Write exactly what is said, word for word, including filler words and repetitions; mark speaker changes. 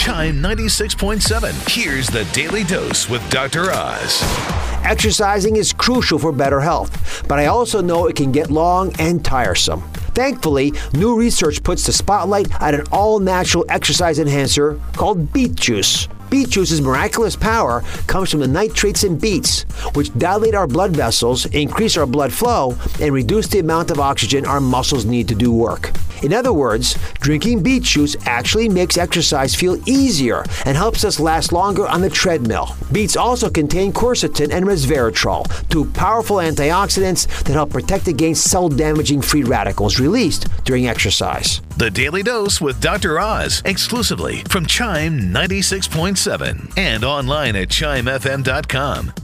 Speaker 1: Chime ninety-six point seven. Here's the Daily Dose with Doctor Oz.
Speaker 2: Exercising is crucial for better health, but I also know it can get long and tiresome. Thankfully, new research puts the spotlight on an all-natural exercise enhancer called Beet Juice. Beet Juice's miraculous power comes from the nitrates in beets, which dilate our blood vessels, increase our blood flow, and reduce the amount of oxygen our muscles need to do work. In other words, drinking beet juice actually makes exercise feel easier and helps us last longer on the treadmill. Beets also contain quercetin and resveratrol, two powerful antioxidants that help protect against cell-damaging free radicals released during exercise.
Speaker 1: The Daily Dose with Doctor Oz, exclusively from Chime ninety-six point seven and online at chime f m dot com.